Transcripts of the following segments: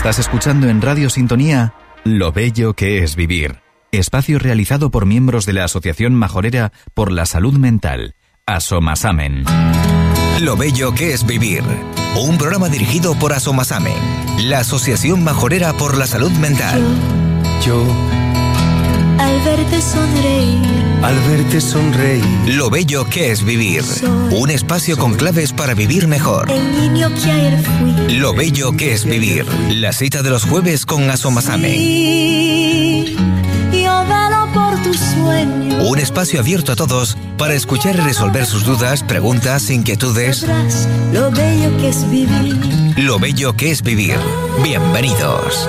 Estás escuchando en Radio Sintonía Lo Bello que es Vivir, espacio realizado por miembros de la Asociación Majorera por la Salud Mental, Asomasamen. Lo Bello que es Vivir, un programa dirigido por Asomasamen, la Asociación Majorera por la Salud Mental. Yo al verte sonreír, Lo Bello que es Vivir, un espacio con claves para vivir mejor. El niño que ayer fui. Lo Bello que es Vivir, la cita de los jueves con Asomasamen. Sí, yo velo por tus sueños. Un espacio abierto a todos para escuchar y resolver sus dudas, preguntas, inquietudes. Lo bello que es vivir. Lo Bello que es Vivir. Bienvenidos.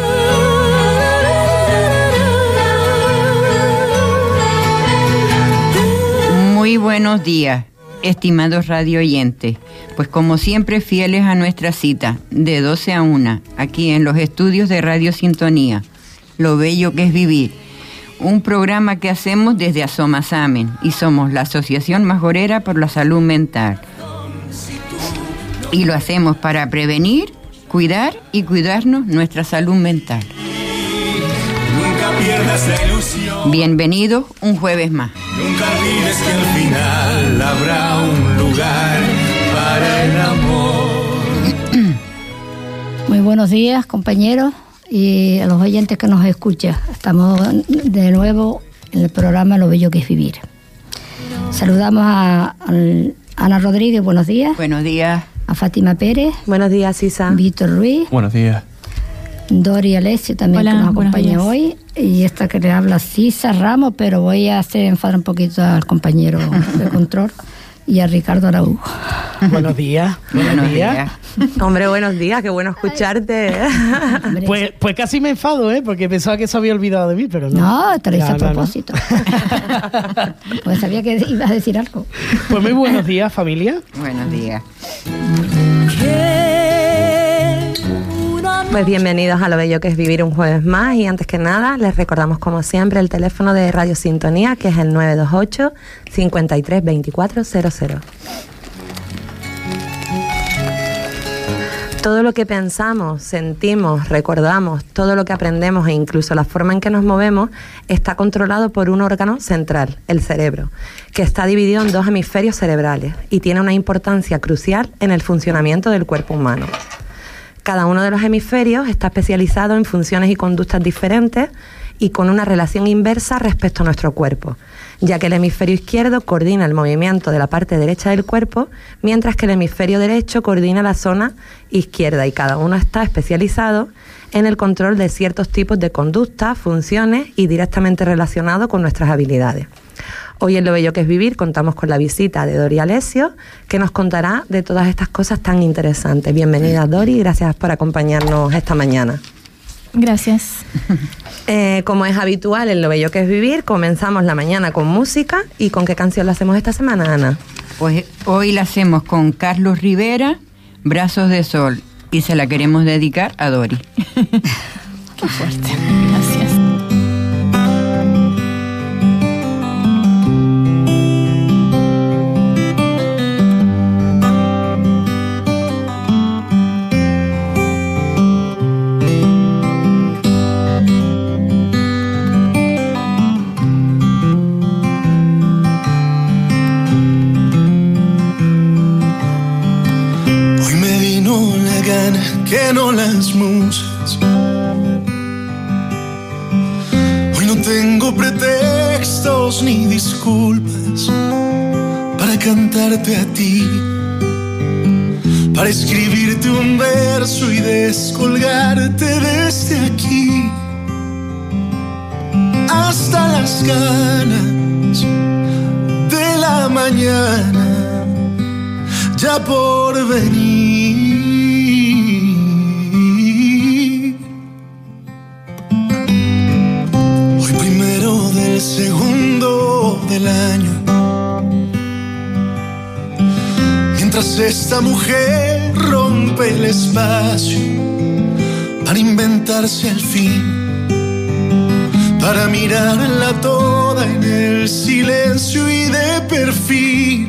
Muy buenos días, estimados radio oyentes. Pues como siempre, fieles a nuestra cita, de 12 a 1, aquí en los estudios de Radio Sintonía, Lo Bello que es Vivir. Un programa que hacemos desde Asomasamen y somos la Asociación Majorera por la Salud Mental. Y lo hacemos para prevenir, cuidar y cuidarnos nuestra salud mental. nunca pierdas la ilusión. Bienvenidos un jueves más. Nunca olvides que al final habrá un lugar para el amor. Muy buenos días, compañeros, y a los oyentes que nos escuchan. Estamos de nuevo en el programa Lo Bello que es Vivir. Saludamos a Ana Rodríguez, buenos días. Buenos días. A Fátima Pérez. Buenos días, Sisa. Víctor Ruiz. Buenos días. Dori Alessio también. Hola, que nos buenos acompaña días. hoy. Y esta que le habla Sisa Ramos, pero voy a hacer enfadar un poquito al compañero de control y a Ricardo Araújo. Buenos días. Buenos días. Hombre, buenos días, qué bueno escucharte. Hombre, Pues casi me enfado, porque pensaba que se había olvidado de mí, pero no. no, te lo hice a No. propósito. Pues sabía que ibas a decir algo. Pues muy buenos días, familia. Buenos días. Pues bienvenidos a Lo Bello que es Vivir un jueves más, y antes que nada les recordamos como siempre el teléfono de Radio Sintonía, que es el 928 53 24 00. Todo lo que pensamos, sentimos, recordamos, todo lo que aprendemos e incluso la forma en que nos movemos está controlado por un órgano central, el cerebro, que está dividido en dos hemisferios cerebrales y tiene una importancia crucial en el funcionamiento del cuerpo humano. Cada uno de los hemisferios está especializado en funciones y conductas diferentes y con una relación inversa respecto a nuestro cuerpo, ya que el hemisferio izquierdo coordina el movimiento de la parte derecha del cuerpo, mientras que el hemisferio derecho coordina la zona izquierda, y cada uno está especializado en el control de ciertos tipos de conductas, funciones y directamente relacionado con nuestras habilidades. Hoy en Lo Bello que es Vivir contamos con la visita de Dori Alessio, que nos contará de todas estas cosas tan interesantes. Bienvenida, Dori, gracias por acompañarnos esta mañana. Gracias. Como es habitual en Lo Bello que es Vivir, comenzamos la mañana con música. ¿Y con qué canción la hacemos esta semana, Ana? Pues hoy la hacemos con Carlos Rivera, Brazos de Sol, y se la queremos dedicar a Dori. Qué fuerte. Gracias. Hoy me vino la gana que no las musas. Hoy no tengo pretextos ni disculpas para cantarte a ti, para escribirte un verso y descolgarte desde aquí hasta las ganas de la mañana ya por venir. Hoy primero del segundo del año, mientras esta mujer rompe el espacio para inventarse al fin, para mirarla toda en el silencio y de perfil.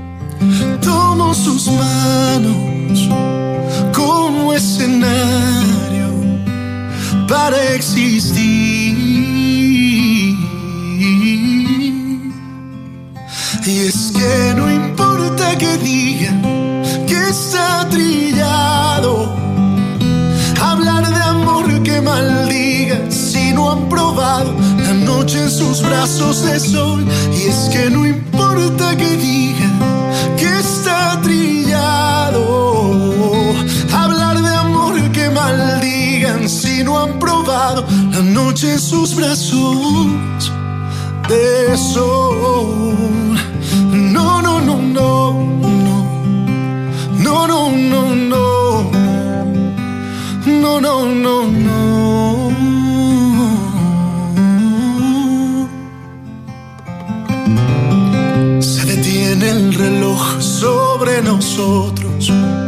Tomo sus manos como escenario para existir. Y es que no importa que digan que está trillado, hablar de amor que maldigan si no han probado la noche en sus brazos de sol. Y es que no importa que digan que está trillado, hablar de amor que maldigan si no han probado la noche en sus brazos de sol. No, no, no, no, no, no, no, no, no, no, no, no, no. Se detiene el reloj sobre nosotros,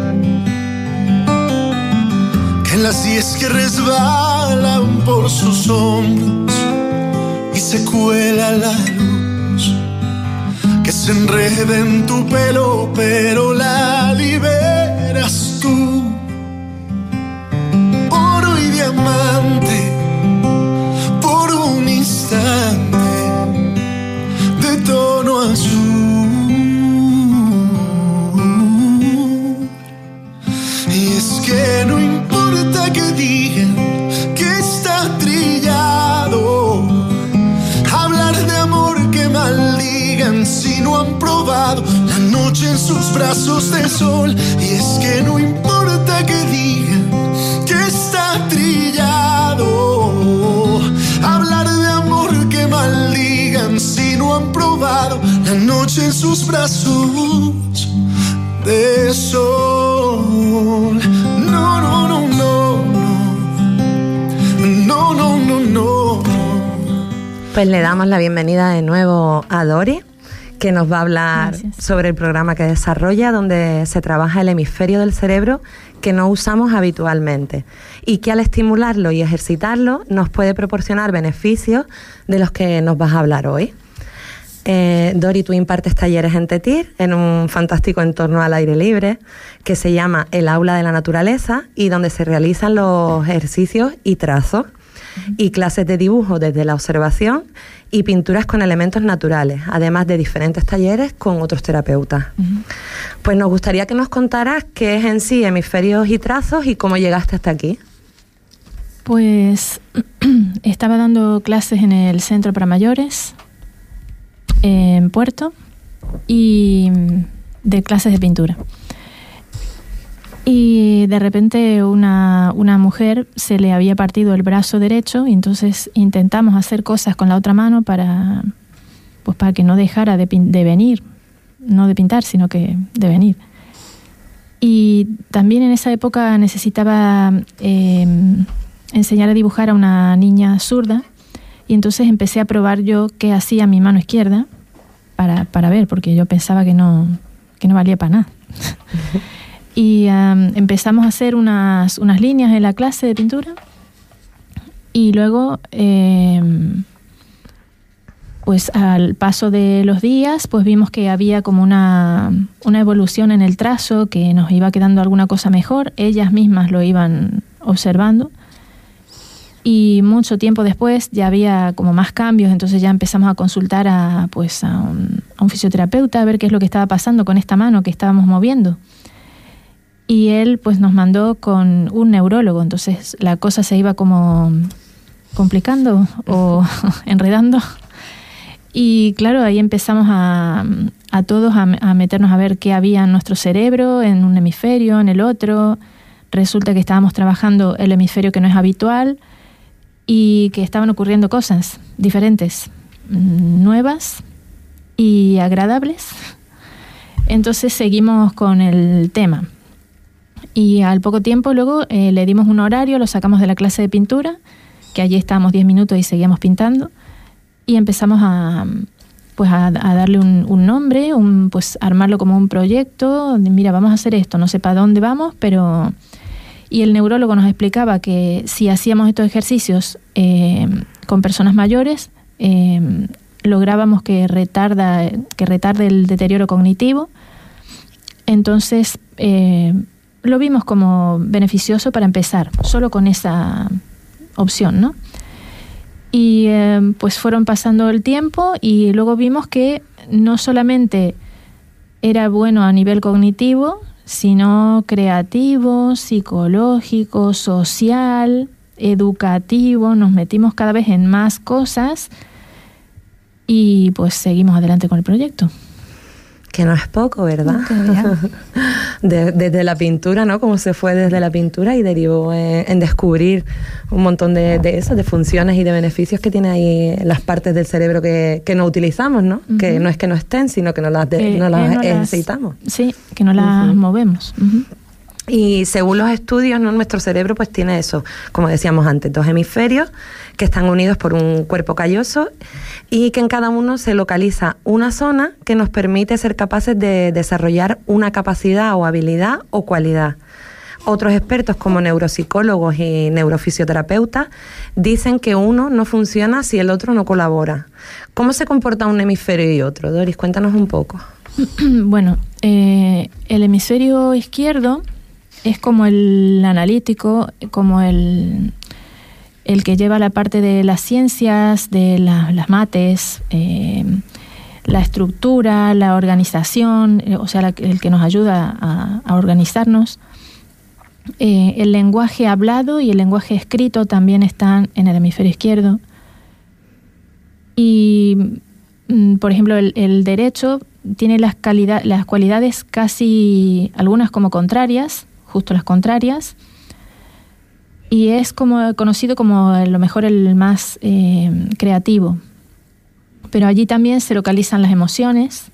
que en las 10 que resbalan por sus hombros y se cuela la luz que se enreda en tu pelo, pero la liberas tú. Oro y diamante por un instante de tono azul. Y es que no importa que digan que está trillado, hablar de amor que maldigan si no han probado la noche en sus brazos de sol. Y es que no importa que digan que está trillado, hablar de amor que maldigan si no han probado la noche en sus brazos de sol. No, no, no, no, no, no, no, no. Pues le damos la bienvenida de nuevo a Dori, que nos va a hablar sobre el programa que desarrolla, donde se trabaja el hemisferio del cerebro que no usamos habitualmente y que al estimularlo y ejercitarlo nos puede proporcionar beneficios de los que nos vas a hablar hoy. Dori, tú impartes talleres en Tetir, en un fantástico entorno al aire libre que se llama el Aula de la Naturaleza y donde se realizan los ejercicios y trazos y clases de dibujo desde la observación y pinturas con elementos naturales, además de diferentes talleres con otros terapeutas. Pues nos gustaría que nos contaras qué es en sí hemisferios y trazos y cómo llegaste hasta aquí. Pues estaba dando clases en el Centro para Mayores, en Puerto, y de clases de pintura. Y de repente una mujer se le había partido el brazo derecho y entonces intentamos hacer cosas con la otra mano para que no dejara de venir, no de pintar, sino que de venir. Y también en esa época necesitaba enseñar a dibujar a una niña zurda y entonces empecé a probar yo qué hacía mi mano izquierda para ver, porque yo pensaba que no valía para nada. Y empezamos a hacer unas líneas en la clase de pintura y luego, pues al paso de los días, pues vimos que había como una evolución en el trazo, que nos iba quedando alguna cosa mejor, ellas mismas lo iban observando y mucho tiempo después ya había como más cambios, entonces ya empezamos a consultar a un fisioterapeuta a ver qué es lo que estaba pasando con esta mano que estábamos moviendo. Y él pues nos mandó con un neurólogo, entonces la cosa se iba como complicando o enredando. Y claro, ahí empezamos a todos a meternos a ver qué había en nuestro cerebro, en un hemisferio, en el otro. Resulta que estábamos trabajando el hemisferio que no es habitual y que estaban ocurriendo cosas diferentes, nuevas y agradables. Entonces seguimos con el tema. Y al poco tiempo luego le dimos un horario, lo sacamos de la clase de pintura, que allí estábamos 10 minutos y seguíamos pintando, y empezamos a darle un nombre, pues armarlo como un proyecto. Mira, vamos a hacer esto, no sé para dónde vamos, pero... Y el neurólogo nos explicaba que si hacíamos estos ejercicios con personas mayores, lográbamos que retarde el deterioro cognitivo. Entonces... lo vimos como beneficioso para empezar, solo con esa opción, ¿no? Y pues fueron pasando el tiempo y luego vimos que no solamente era bueno a nivel cognitivo, sino creativo, psicológico, social, educativo. Nos metimos cada vez en más cosas y pues seguimos adelante con el proyecto. Que no es poco, ¿verdad? Desde la pintura, ¿no? Como se fue desde la pintura y derivó en descubrir un montón de funciones y de beneficios que tiene ahí las partes del cerebro que no utilizamos, ¿no? Uh-huh. Que no es que no estén, sino que no las necesitamos. Sí, que no las movemos. Uh-huh. Y según los estudios, ¿no? Nuestro cerebro pues tiene eso, como decíamos antes, 2 hemisferios que están unidos por un cuerpo calloso y que en cada uno se localiza una zona que nos permite ser capaces de desarrollar una capacidad o habilidad o cualidad. Otros expertos como neuropsicólogos y neurofisioterapeutas dicen que uno no funciona si el otro no colabora. ¿Cómo se comporta un hemisferio y otro? Doris, cuéntanos un poco. Bueno, el hemisferio izquierdo es como el analítico, como el que lleva la parte de las ciencias, de las mates, la estructura, la organización, o sea, el que nos ayuda a organizarnos. El lenguaje hablado y el lenguaje escrito también están en el hemisferio izquierdo. Y, por ejemplo, el derecho tiene las cualidades casi, algunas como contrarias, justo las contrarias, y es como conocido como a lo mejor el más creativo. Pero allí también se localizan las emociones,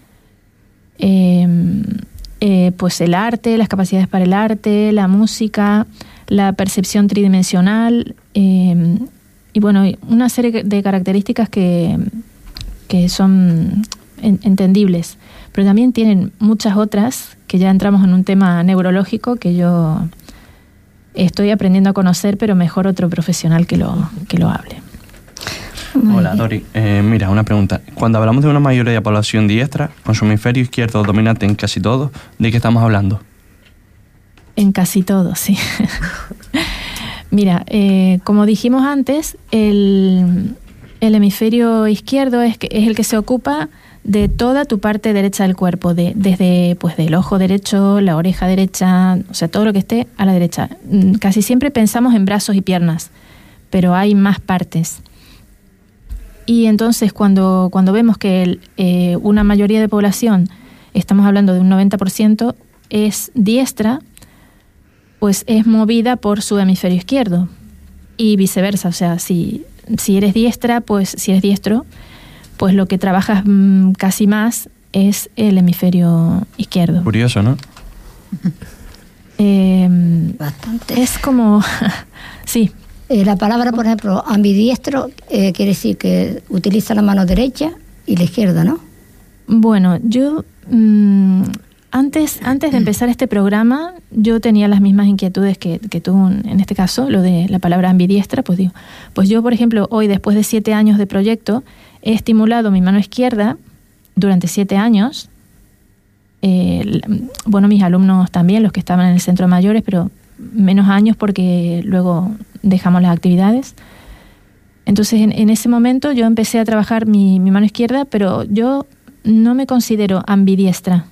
pues el arte, las capacidades para el arte, la música, la percepción tridimensional, y bueno, una serie de características que son entendibles. Pero también tienen muchas otras, que ya entramos en un tema neurológico que yo estoy aprendiendo a conocer, pero mejor otro profesional que lo hable. Hola, Dori. Mira, una pregunta. Cuando hablamos de una mayoría de población diestra, con su hemisferio izquierdo dominante en casi todo, ¿de qué estamos hablando? En casi todo, sí. Mira, como dijimos antes, el hemisferio izquierdo es el que se ocupa de toda tu parte derecha del cuerpo, desde pues del ojo derecho, la oreja derecha, o sea, todo lo que esté a la derecha. Casi siempre pensamos en brazos y piernas, pero hay más partes. Y entonces cuando vemos que una mayoría de población, estamos hablando de un 90%, es diestra, pues es movida por su hemisferio izquierdo. Y viceversa, o sea, si eres diestra, pues si eres diestro, pues lo que trabajas casi más es el hemisferio izquierdo. Curioso, ¿no? Bastante. Es como... sí. La palabra, por ejemplo, ambidiestro, quiere decir que utiliza la mano derecha y la izquierda, ¿no? Bueno, yo... Antes de empezar este programa, yo tenía las mismas inquietudes que tú, en este caso, lo de la palabra ambidiestra, pues digo, pues yo, por ejemplo, hoy, después de 7 años de proyecto, he estimulado mi mano izquierda durante 7 años. Bueno, mis alumnos también, los que estaban en el centro de mayores, pero menos años porque luego dejamos las actividades. Entonces, en ese momento yo empecé a trabajar mi mano izquierda, pero yo no me considero ambidiestra.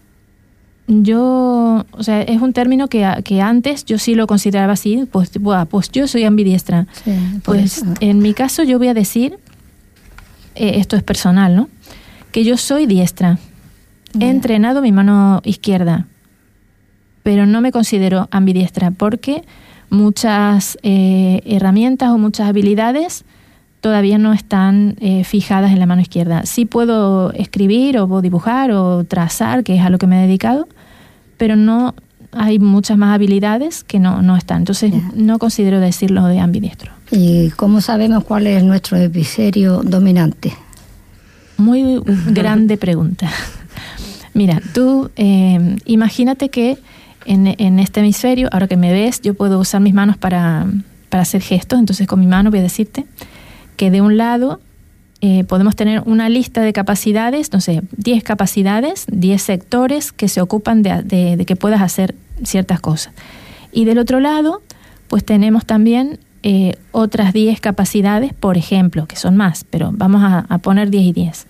Yo, o sea, es un término que antes yo sí lo consideraba así, pues yo soy ambidiestra. Sí, pues en mi caso yo voy a decir, esto es personal, ¿no? Que yo soy diestra. He entrenado mi mano izquierda, pero no me considero ambidiestra porque muchas herramientas o muchas habilidades todavía no están fijadas en la mano izquierda. Sí puedo escribir o puedo dibujar o trazar, que es a lo que me he dedicado, pero no hay muchas más habilidades que no están. Entonces no considero decirlo de ambidiestro. ¿Y cómo sabemos cuál es nuestro hemisferio dominante? Muy grande pregunta. Mira, tú imagínate que en este hemisferio, ahora que me ves, yo puedo usar mis manos para hacer gestos. Entonces con mi mano voy a decirte que de un lado podemos tener una lista de capacidades, no sé, 10 capacidades, 10 sectores que se ocupan de que puedas hacer ciertas cosas. Y del otro lado, pues tenemos también otras 10 capacidades, por ejemplo, que son más, pero vamos a poner 10 y 10.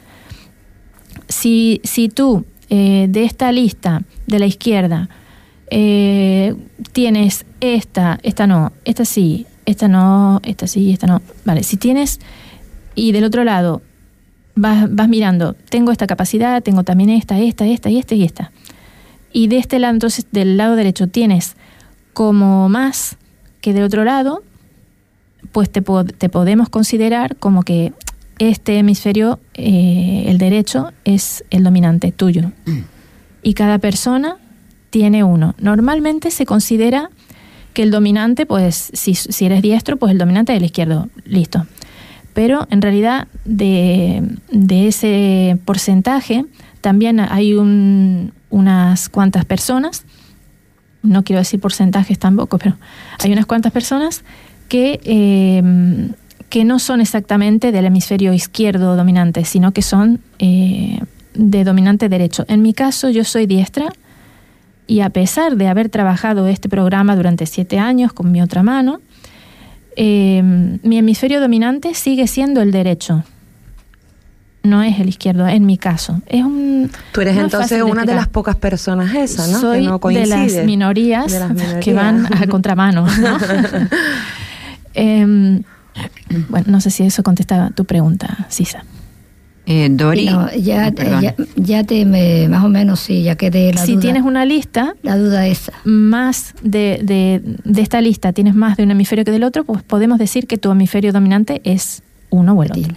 Si tú de esta lista de la izquierda tienes esta no, esta sí, esta no, esta sí, esta no. Vale, si tienes, y del otro lado vas mirando, tengo esta capacidad, tengo también esta y esta. Y de este lado, entonces, del lado derecho tienes como más que del otro lado, pues te podemos considerar como que este hemisferio, el derecho, es el dominante tuyo. Y cada persona tiene uno. Normalmente se considera que el dominante, pues si eres diestro, pues el dominante es el izquierdo. Listo. Pero en realidad de ese porcentaje también hay unas cuantas personas, no quiero decir porcentajes tampoco, pero hay unas cuantas personas que no son exactamente del hemisferio izquierdo dominante, sino que son de dominante derecho. En mi caso, yo soy diestra, y a pesar de haber trabajado este programa durante 7 años con mi otra mano, mi hemisferio dominante sigue siendo el derecho. No es el izquierdo, en mi caso. Tú eres entonces una de las pocas personas esas, ¿no? Soy que no coincide. de las minorías que van a contramano, ¿no? Bueno, no sé si eso contesta tu pregunta, Sisa. Dori. No, más o menos sí, ya quedé la duda. Si tienes una lista, la duda esa. Más de esta lista, tienes más de un hemisferio que del otro, pues podemos decir que tu hemisferio dominante es uno o el otro.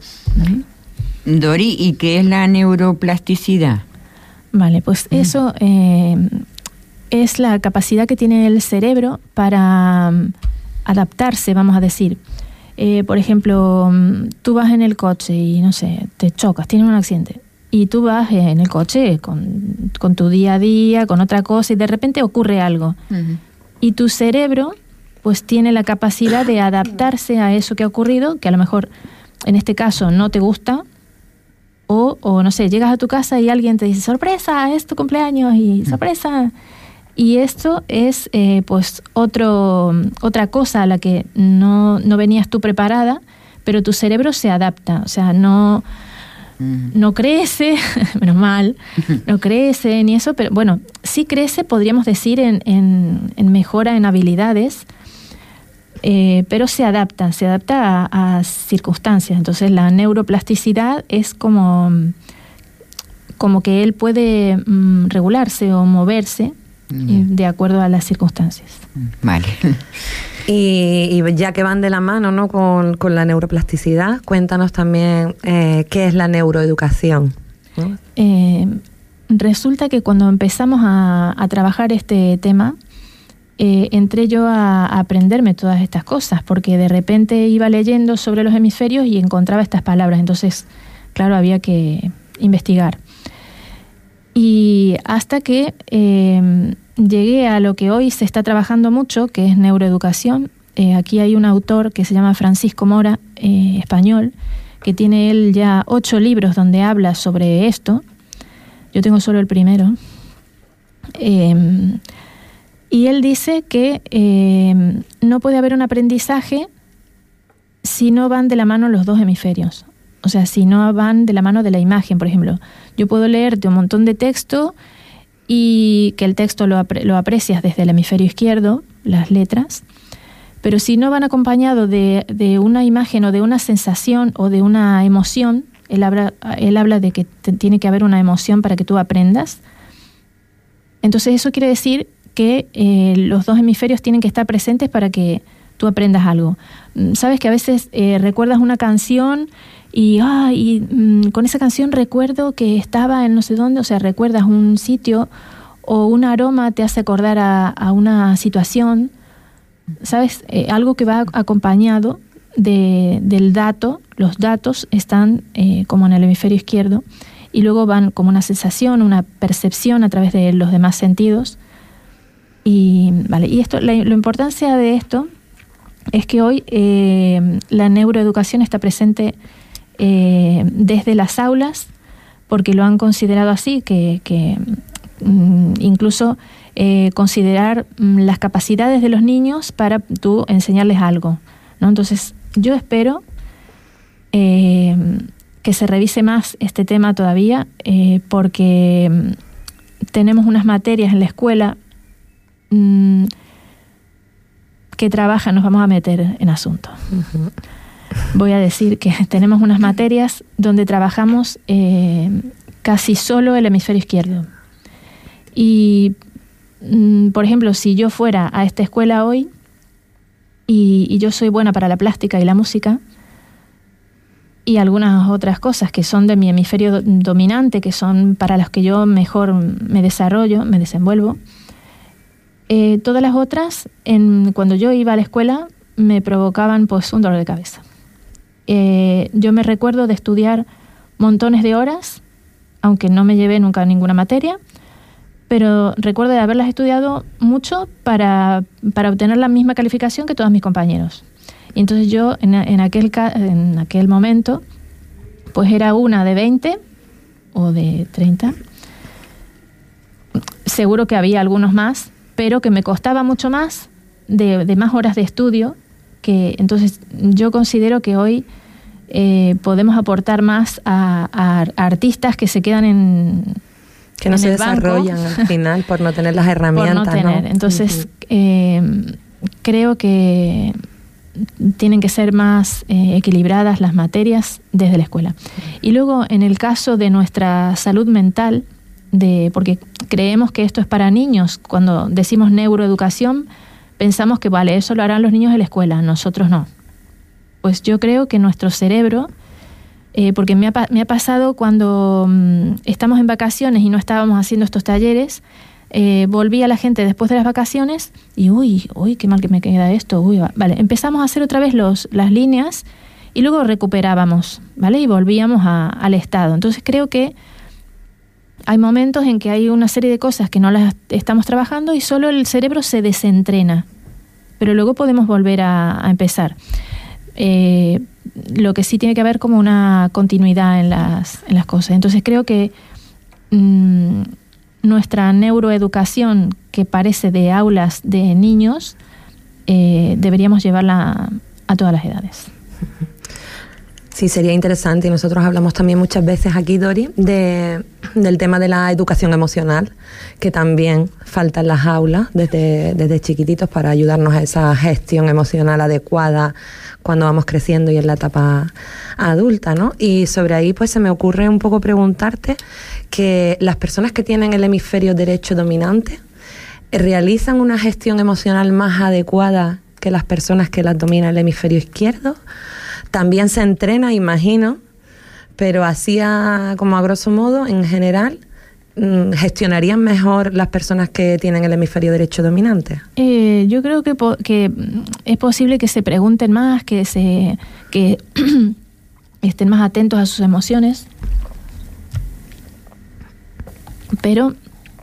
Dori, ¿y qué es la neuroplasticidad? Vale, pues eso es la capacidad que tiene el cerebro para adaptarse, vamos a decir. Por ejemplo, tú vas en el coche y, no sé, te chocas, tienes un accidente. Y tú vas en el coche con tu día a día, con otra cosa, y de repente ocurre algo. Uh-huh. Y tu cerebro, pues, tiene la capacidad de adaptarse a eso que ha ocurrido, que a lo mejor, en este caso, no te gusta. O no sé, llegas a tu casa y alguien te dice, ¡sorpresa! Es tu cumpleaños, y ¡sorpresa! Y esto es pues otra cosa a la que no venías tú preparada, pero tu cerebro se adapta, o sea, no crece, menos mal, no crece ni eso, pero bueno, sí crece, podríamos decir, en mejora en habilidades, pero se adapta a circunstancias. Entonces la neuroplasticidad es como que él puede regularse o moverse de acuerdo a las circunstancias. Vale. Y ya que van de la mano, ¿no?, con la neuroplasticidad, cuéntanos también qué es la neuroeducación, ¿no? Resulta que cuando empezamos a trabajar este tema, entré yo a aprenderme todas estas cosas, porque de repente iba leyendo sobre los hemisferios y encontraba estas palabras. Entonces, claro, había que investigar. Y hasta que llegué a lo que hoy se está trabajando mucho, que es neuroeducación. Aquí hay un autor que se llama Francisco Mora, español, que tiene él ya 8 libros donde habla sobre esto. Yo tengo solo el primero. Y él dice que no puede haber un aprendizaje si no van de la mano los dos hemisferios. O sea, si no van de la mano de la imagen, por ejemplo. Yo puedo leerte un montón de texto y que el texto lo aprecias desde el hemisferio izquierdo, las letras, pero si no van acompañado de una imagen o de una sensación o de una emoción, él habla de que tiene que haber una emoción para que tú aprendas. Entonces eso quiere decir que los dos hemisferios tienen que estar presentes para que tú aprendas algo. Sabes que a veces recuerdas una canción y con esa canción recuerdo que estaba en no sé dónde, o sea, recuerdas un sitio o un aroma te hace acordar a una situación, ¿sabes? Algo que va acompañado del dato. Los datos están como en el hemisferio izquierdo y luego van como una sensación, una percepción a través de los demás sentidos. Y esto, la importancia de esto es que hoy la neuroeducación está presente desde las aulas, porque lo han considerado así, que incluso considerar las capacidades de los niños para tú enseñarles algo, ¿no? Entonces, yo espero que se revise más este tema todavía, porque tenemos unas materias en la escuela que trabajan, nos vamos a meter en asunto. Uh-huh. Voy a decir que tenemos unas materias donde trabajamos casi solo el hemisferio izquierdo. Y, por ejemplo, si yo fuera a esta escuela hoy y yo soy buena para la plástica y la música y algunas otras cosas que son de mi hemisferio dominante, que son para las que yo mejor me desarrollo, me desenvuelvo, todas las otras, cuando yo iba a la escuela, me provocaban pues un dolor de cabeza. Yo me recuerdo de estudiar montones de horas, aunque no me llevé nunca ninguna materia, pero recuerdo de haberlas estudiado mucho para obtener la misma calificación que todos mis compañeros. Y entonces yo en aquel momento pues era una de 20 o de 30. Seguro que había algunos más, pero que me costaba mucho más de más horas de estudio. Que entonces yo considero que hoy podemos aportar más a artistas que se quedan que no se desarrollan al final por no tener las herramientas. Por no tener. Entonces, creo que tienen que ser más equilibradas las materias desde la escuela. Y luego, en el caso de nuestra salud mental, porque creemos que esto es para niños, cuando decimos neuroeducación, pensamos que vale, eso lo harán los niños en la escuela, nosotros no. Pues yo creo que nuestro cerebro, porque me ha pasado cuando estamos en vacaciones y no estábamos haciendo estos talleres, volví a la gente después de las vacaciones y uy, qué mal que me queda esto, vale, empezamos a hacer otra vez las líneas y luego recuperábamos, ¿vale? Y volvíamos al estado. Entonces creo que hay momentos en que hay una serie de cosas que no las estamos trabajando y solo el cerebro se desentrena, pero luego podemos volver a empezar. Lo que sí tiene que haber como una continuidad en las cosas. Entonces creo que nuestra neuroeducación, que parece de aulas de niños, deberíamos llevarla a todas las edades. Sí, sería interesante, y nosotros hablamos también muchas veces aquí, Dori, del tema de la educación emocional, que también falta en las aulas desde chiquititos para ayudarnos a esa gestión emocional adecuada cuando vamos creciendo y en la etapa adulta, ¿no? Y sobre ahí pues se me ocurre un poco preguntarte que las personas que tienen el hemisferio derecho dominante realizan una gestión emocional más adecuada que las personas que las domina el hemisferio izquierdo. También se entrena, imagino, pero así como a grosso modo, en general, ¿gestionarían mejor las personas que tienen el hemisferio derecho dominante? Yo creo que es posible que se pregunten más, que estén más atentos a sus emociones, pero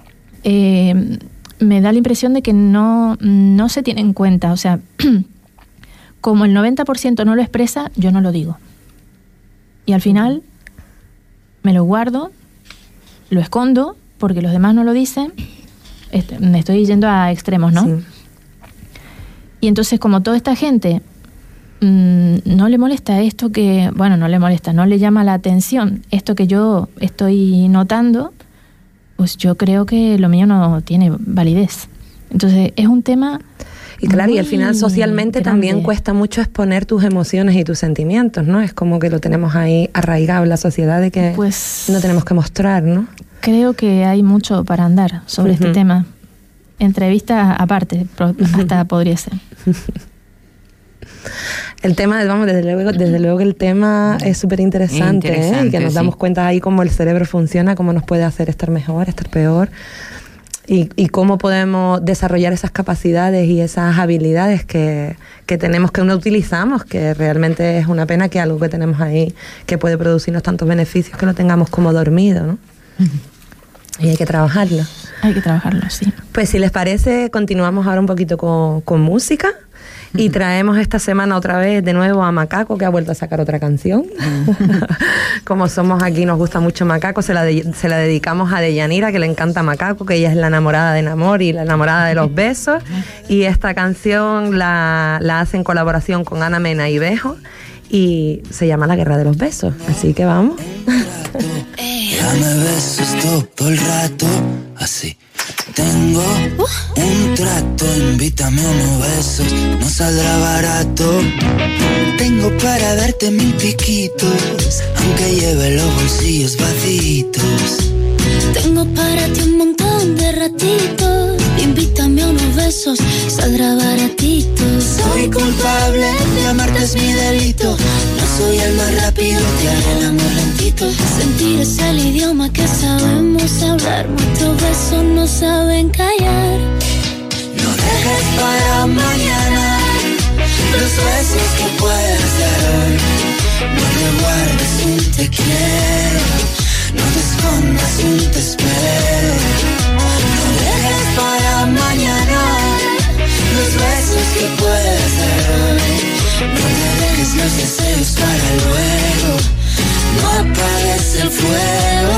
me da la impresión de que no se tiene en cuenta. O sea, como el 90% no lo expresa, yo no lo digo. Y al final me lo guardo, lo escondo, porque los demás no lo dicen. Me estoy yendo a extremos, ¿no? Sí. Y entonces, como toda esta gente no le molesta esto que... Bueno, no le molesta, no le llama la atención esto que yo estoy notando, pues yo creo que lo mío no tiene validez. Entonces, es un tema... Y claro, y al final socialmente grande. También cuesta mucho exponer tus emociones y tus sentimientos, ¿no? Es como que lo tenemos ahí arraigado en la sociedad de que pues, no tenemos que mostrar, ¿no? Creo que hay mucho para andar sobre este tema. Entrevista aparte, hasta podría ser. El tema, vamos, desde luego que el tema es súper interesante, y que nos damos cuenta ahí cómo el cerebro funciona, cómo nos puede hacer estar mejor, estar peor. Y cómo podemos desarrollar esas capacidades y esas habilidades que tenemos, que no utilizamos, que realmente es una pena que algo que tenemos ahí que puede producirnos tantos beneficios que lo tengamos como dormido, ¿no? Y hay que trabajarlo. Hay que trabajarlo, sí. Pues si les parece, continuamos ahora un poquito con música. Y traemos esta semana otra vez de nuevo a Macaco, que ha vuelto a sacar otra canción. Como somos aquí, nos gusta mucho Macaco, se la dedicamos a Deyanira, que le encanta Macaco, que ella es la enamorada de Namor y la enamorada de los besos. Y esta canción la hace en colaboración con Ana Mena y Bejo, y se llama La Guerra de los Besos. Así que vamos. Dame besos todo el rato, así. Tengo un trato, invítame unos besos, no saldrá barato. Tengo para darte 1000 piquitos, aunque lleve los bolsillos vacíos. Tengo para ti un montón de ratitos, invítame a unos besos, saldrá baratito. Soy culpable de amarte, es mi delito. No soy el más rápido, te haré el amor lentito. Sentir es el idioma que sabemos hablar, nuestros besos no saben callar. No dejes para mañana los besos que puedas dar hoy. No te guardes un te quiero, no te escondas un te espero. No dejes para mañana los besos que puedas dar hoy. No te dejes los deseos para luego, no apagues el fuego.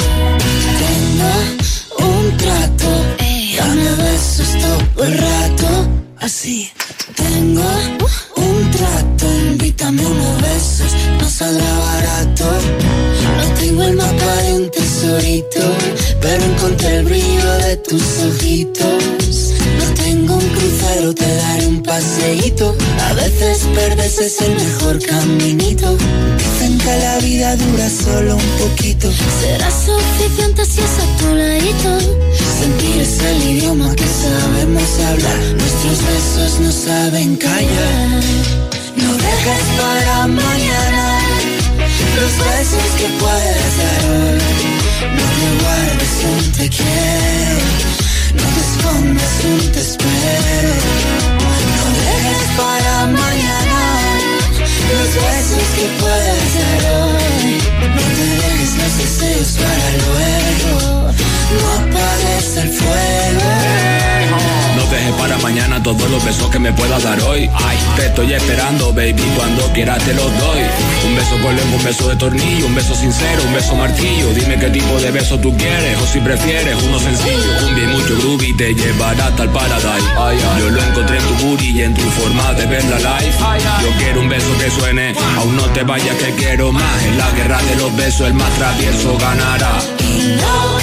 Tengo un trato, dame besos todo el rato, así. Tengo un trato, invítame unos besos, no saldrá barato. No tengo el mapa de un tesorito, pero encontré el brillo de tus ojitos. No tengo un crucero, te daré un paseíto. A veces perdes es el mejor caminito. Dicen que la vida dura solo un poquito. Será suficiente si es a tu ladito. Sentir es el idioma que sabemos hablar. Nuestros besos no saben callar. No dejes para mañana los besos que puedas dar hoy. No te guardes un te quiero, no te escondas un te espero. No dejes para mañana los besos que puedas dar hoy. No te dejes los deseos para luego, no apagues el fuego. No dejes para mañana todos los besos que me puedas dar hoy. Ay, te estoy esperando, baby, cuando quieras te los doy. Un beso con lengua, un beso de tornillo, un beso sincero, un beso martillo. Dime qué tipo de beso tú quieres, o si prefieres uno sencillo. Cumbia y mucho groovy te llevará hasta el paradise. Ay, ay. Yo lo encontré en tu booty y en tu forma de ver la life. Yo quiero un beso que suene, aún no te vayas que quiero más. En la guerra de los besos el más travieso ganará. Y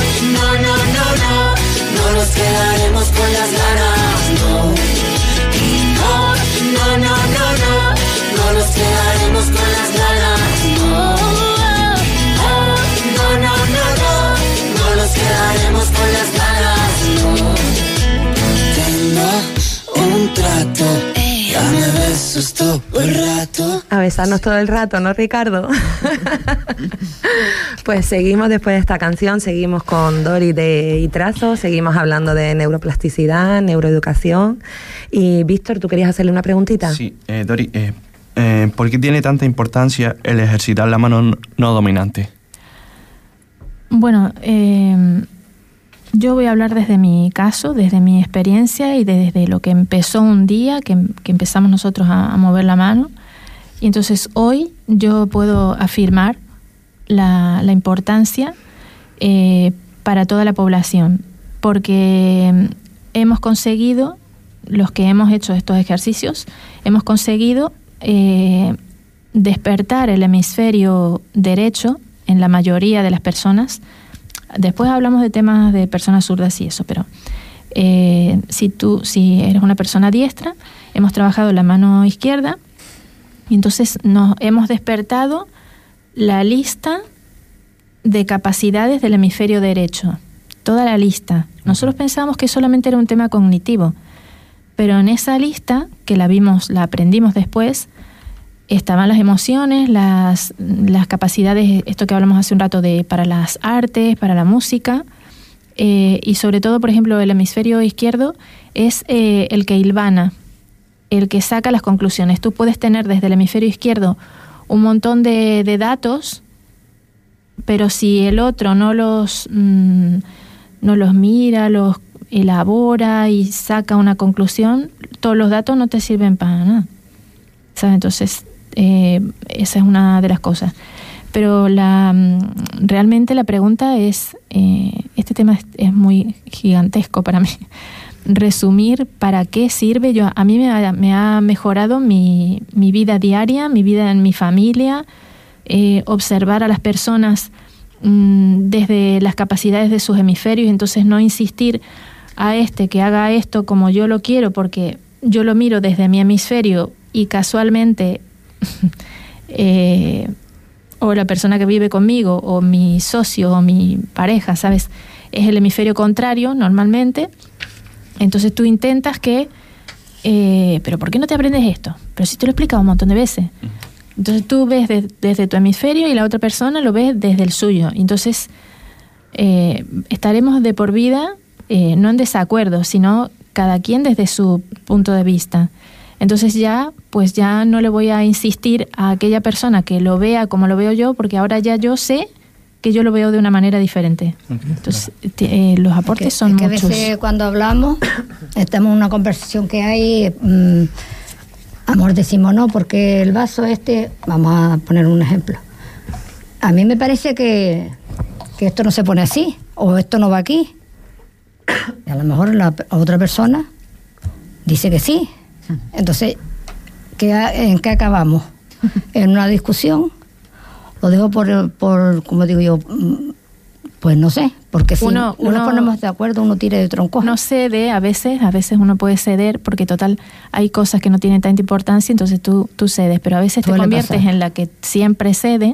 no nos quedaremos con las ganas, no. Y no nos quedaremos con las ganas, no. No nos quedaremos con las ganas, no. Tengo un trato, dame besos todo el rato. A besarnos todo el rato, ¿no, Ricardo? Pues seguimos después de esta canción, seguimos con Dori de Itrazo, seguimos hablando de neuroplasticidad, neuroeducación. Y Víctor, ¿tú querías hacerle una preguntita? Sí, Dori, ¿por qué tiene tanta importancia el ejercitar la mano no dominante? Bueno, yo voy a hablar desde mi caso, desde mi experiencia y desde lo que empezó un día, que empezamos nosotros a mover la mano. Y entonces hoy yo puedo afirmar la importancia para toda la población, porque hemos conseguido, los que hemos hecho estos ejercicios, hemos conseguido despertar el hemisferio derecho en la mayoría de las personas. Después hablamos de temas de personas zurdas y eso, pero si eres una persona diestra, hemos trabajado la mano izquierda y entonces nos hemos despertado la lista de capacidades del hemisferio derecho, toda la lista. Nosotros pensábamos que solamente era un tema cognitivo, pero en esa lista, que la aprendimos después, estaban las emociones, las capacidades, esto que hablamos hace un rato para las artes, para la música, y sobre todo, por ejemplo, el hemisferio izquierdo es el que hilvana, el que saca las conclusiones. Tú puedes tener desde el hemisferio izquierdo un montón de datos, pero si el otro no los no los mira, los elabora y saca una conclusión, todos los datos no te sirven para nada, ¿sabes? Entonces, esa es una de las cosas. Pero realmente la pregunta es, este tema es muy gigantesco para mí. Resumir para qué sirve. A mí me ha mejorado mi vida diaria, mi vida en mi familia, observar a las personas desde las capacidades de sus hemisferios, entonces no insistir a que haga esto como yo lo quiero, porque yo lo miro desde mi hemisferio y casualmente o la persona que vive conmigo o mi socio o mi pareja, ¿sabes? Es el hemisferio contrario normalmente. Entonces tú intentas pero ¿por qué no te aprendes esto? Pero si te lo he explicado un montón de veces. Entonces tú ves desde tu hemisferio y la otra persona lo ve desde el suyo. Entonces estaremos de por vida no en desacuerdo, sino cada quien desde su punto de vista. Entonces ya no le voy a insistir a aquella persona que lo vea como lo veo yo, porque ahora ya yo sé que yo lo veo de una manera diferente. Entonces los aportes son muchos. A veces cuando hablamos, estamos en una conversación que hay, amor, decimos no, porque el vaso vamos a poner un ejemplo. A mí me parece que esto no se pone así, o esto no va aquí. Y a lo mejor la otra persona dice que sí. Entonces, ¿en qué acabamos? ¿En una discusión? Lo dejo por como digo yo, pues no sé, porque si no nos ponemos de acuerdo, uno tira de tronco. Uno cede, a veces uno puede ceder, porque total hay cosas que no tienen tanta importancia, entonces tú cedes, pero a veces te conviertes en la que siempre cede,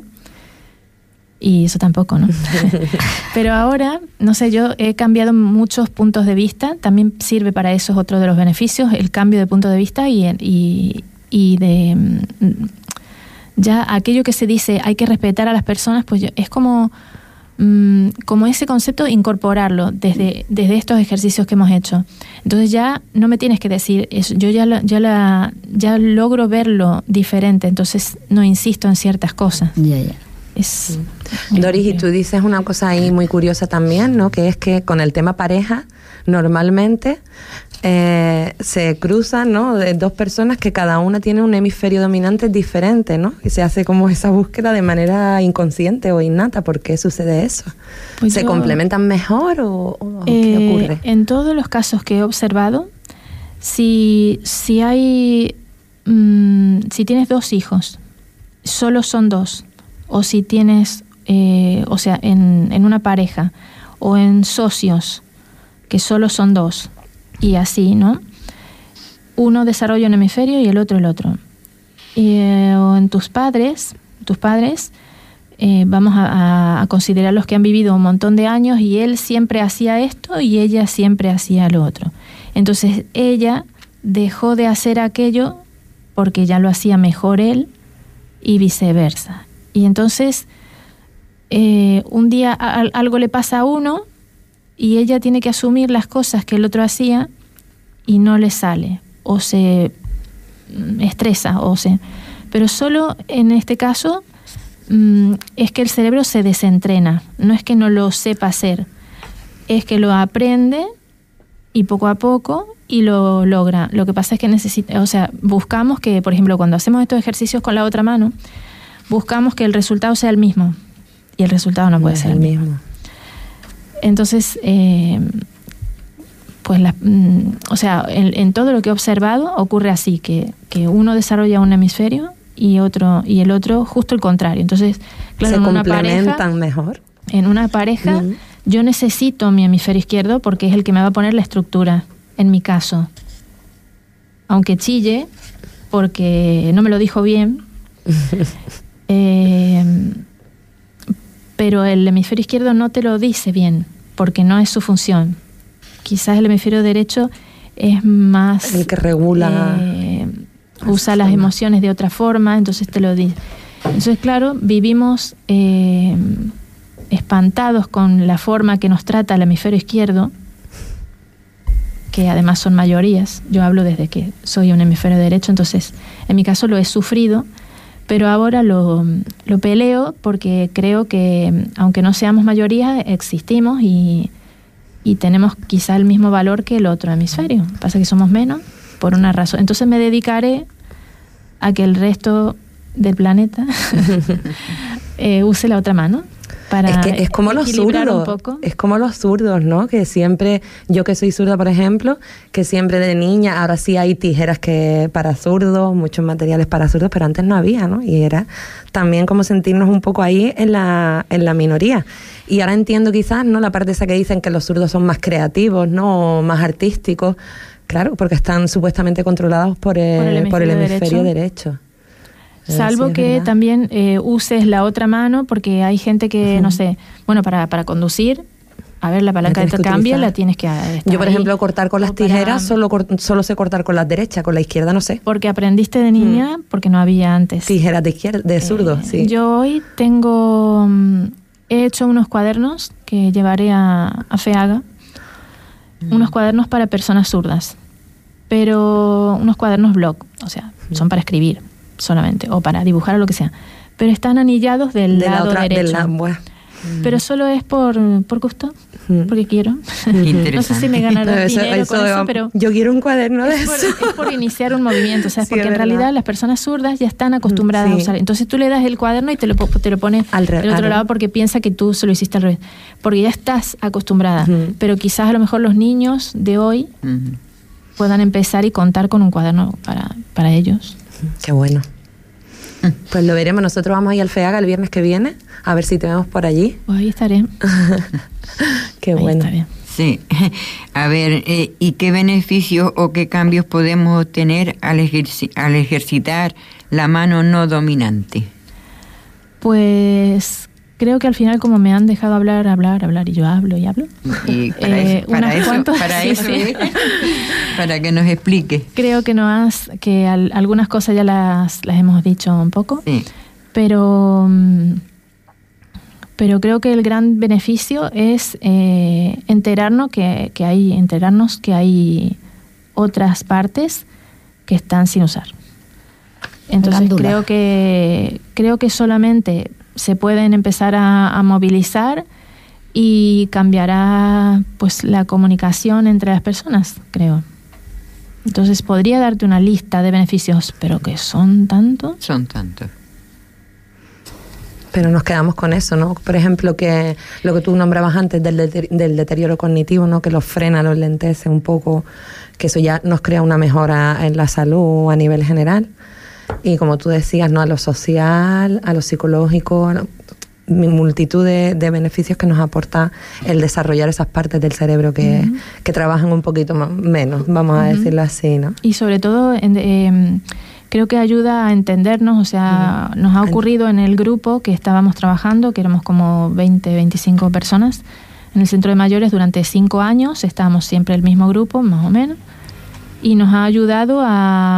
y eso tampoco, ¿no? Pero ahora, no sé, yo he cambiado muchos puntos de vista, también sirve para eso, es otro de los beneficios, el cambio de punto de vista y de ya aquello que se dice hay que respetar a las personas, pues es como ese concepto, incorporarlo desde estos ejercicios que hemos hecho. Entonces ya no me tienes que decir eso, yo ya logro verlo diferente, entonces no insisto en ciertas cosas. Doris, y tú dices una cosa ahí muy curiosa también, ¿no? Que es que con el tema pareja normalmente se cruzan, ¿no? De dos personas que cada una tiene un hemisferio dominante diferente, ¿no? Y se hace como esa búsqueda de manera inconsciente o innata. ¿Por qué sucede eso? Pues ¿se complementan mejor o qué ocurre? En todos los casos que he observado, si tienes dos hijos, solo son dos, o si tienes, en una pareja o en socios que solo son dos, y así, ¿no? Uno desarrolla un hemisferio y el otro el otro. O en tus padres, vamos a considerar los que han vivido un montón de años y él siempre hacía esto y ella siempre hacía lo otro. Entonces ella dejó de hacer aquello porque ya lo hacía mejor él y viceversa. Y entonces un día algo le pasa a uno y ella tiene que asumir las cosas que el otro hacía y no le sale, o se estresa, pero solo en este caso es que el cerebro se desentrena, no es que no lo sepa hacer, es que lo aprende y poco a poco y lo logra. Lo que pasa es que buscamos que, por ejemplo, cuando hacemos estos ejercicios con la otra mano, buscamos que el resultado sea el mismo, y el resultado no puede ser el mismo. Entonces, en todo lo que he observado ocurre así, que uno desarrolla un hemisferio y el otro justo el contrario. Entonces, claro, ¿se complementan mejor? En una pareja yo necesito mi hemisferio izquierdo porque es el que me va a poner la estructura, en mi caso. Aunque chille, porque no me lo dijo bien, pero el hemisferio izquierdo no te lo dice bien, porque no es su función. Quizás el hemisferio derecho es más... el que regula... usa las emociones de otra forma, entonces te lo dice. Entonces, claro, vivimos espantados con la forma que nos trata el hemisferio izquierdo, que además son mayorías. Yo hablo desde que soy un hemisferio derecho, entonces en mi caso lo he sufrido, pero ahora lo peleo porque creo que, aunque no seamos mayoría, existimos y y tenemos quizá el mismo valor que el otro hemisferio. Pasa que somos menos por una razón. Entonces me dedicaré a que el resto del planeta use la otra mano. Para es como los zurdos, es como los zurdos, ¿no? Que siempre, yo que soy zurda, por ejemplo, que siempre de niña, ahora sí hay tijeras que para zurdos, muchos materiales para zurdos, pero antes no había, ¿no? Y era también como sentirnos un poco ahí en la minoría. Y ahora entiendo quizás, ¿no? La parte esa que dicen que los zurdos son más creativos, ¿no? O más artísticos. Claro, porque están supuestamente controlados por el hemisferio derecho. Salvo que también uses la otra mano, porque hay gente que, no sé, bueno, para conducir, a ver, la palanca de cambio la tienes que... Yo, por ejemplo, cortar con las tijeras, solo sé cortar con la derecha, con la izquierda no sé. Porque aprendiste de niña, porque no había antes. Tijeras de zurdo, sí. Yo hoy he hecho unos cuadernos que llevaré a FEAGA, unos cuadernos para personas zurdas, pero unos cuadernos blog, o sea, son para escribir solamente, o para dibujar o lo que sea, pero están anillados del lado derecho. Pero solo es por gusto, porque quiero. No sé si me ganará dinero con eso, pero yo quiero un cuaderno de eso. Es por iniciar un movimiento, o sea, porque en realidad las personas zurdas ya están acostumbradas a usar. Entonces tú le das el cuaderno y te lo pones del otro lado, porque piensa que tú se lo hiciste al revés, porque ya estás acostumbrada. Pero quizás a lo mejor los niños de hoy puedan empezar y contar con un cuaderno para ellos. Qué bueno. Pues lo veremos. Nosotros vamos a ir al FEAGA el viernes que viene, a ver si te vemos por allí. Pues ahí estaré. Qué bueno. Sí. A ver, ¿y qué beneficios o qué cambios podemos obtener al ejercitar la mano no dominante? Pues creo que al final, como me han dejado hablar, y yo hablo y hablo. Y para que nos explique. Creo que algunas cosas ya las hemos dicho un poco, sí. Pero creo que el gran beneficio es enterarnos que hay otras partes que están sin usar. Entonces creo que solamente se pueden empezar a movilizar y cambiará pues la comunicación entre las personas, creo. Entonces podría darte una lista de beneficios, pero que son tantos. Son tantos. Pero nos quedamos con eso, ¿no? Por ejemplo, que lo que tú nombrabas antes del deterioro cognitivo, ¿no? Que los frena, los lentece un poco, que eso ya nos crea una mejora en la salud a nivel general. Y como tú decías, ¿no? A lo social, a lo psicológico, multitud de beneficios que nos aporta el desarrollar esas partes del cerebro que trabajan un poquito menos, vamos a decirlo así, ¿no? Y sobre todo creo que ayuda a entendernos, o sea, nos ha ocurrido en el grupo que estábamos trabajando, que éramos como 20, 25 personas en el centro de mayores durante 5 años, estábamos siempre el mismo grupo, más o menos, y nos ha ayudado a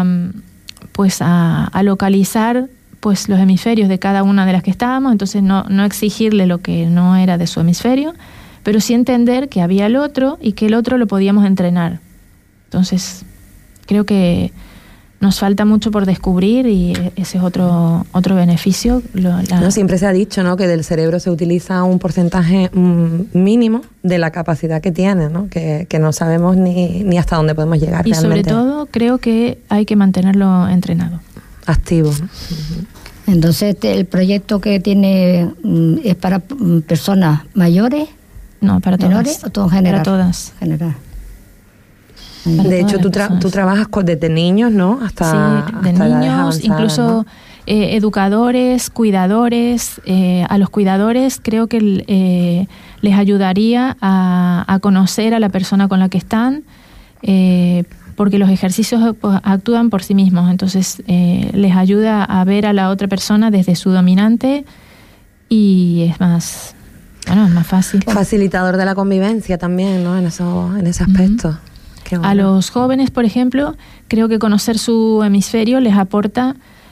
localizar pues los hemisferios de cada una de las que estábamos, entonces no exigirle lo que no era de su hemisferio, pero sí entender que había el otro y que el otro lo podíamos entrenar. Entonces, creo que nos falta mucho por descubrir y ese es otro beneficio. No, siempre se ha dicho, ¿no? Que del cerebro se utiliza un porcentaje mínimo de la capacidad que tiene, ¿no? Que no sabemos ni hasta dónde podemos llegar y realmente. Y sobre todo creo que hay que mantenerlo entrenado. Activo. Entonces, ¿el proyecto que tiene es para personas mayores? No, para menores, todas. ¿o todo en general? Para todas. General. De hecho, tú trabajas desde niños, ¿no? Sí, de niños, incluso educadores, cuidadores. A los cuidadores creo que les ayudaría a conocer a la persona con la que están, porque los ejercicios pues, actúan por sí mismos, entonces les ayuda a ver a la otra persona desde su dominante y es más fácil. Facilitador de la convivencia también, ¿no? En ese aspecto. Qué bueno. A los jóvenes, por ejemplo, creo que conocer su hemisferio les aporta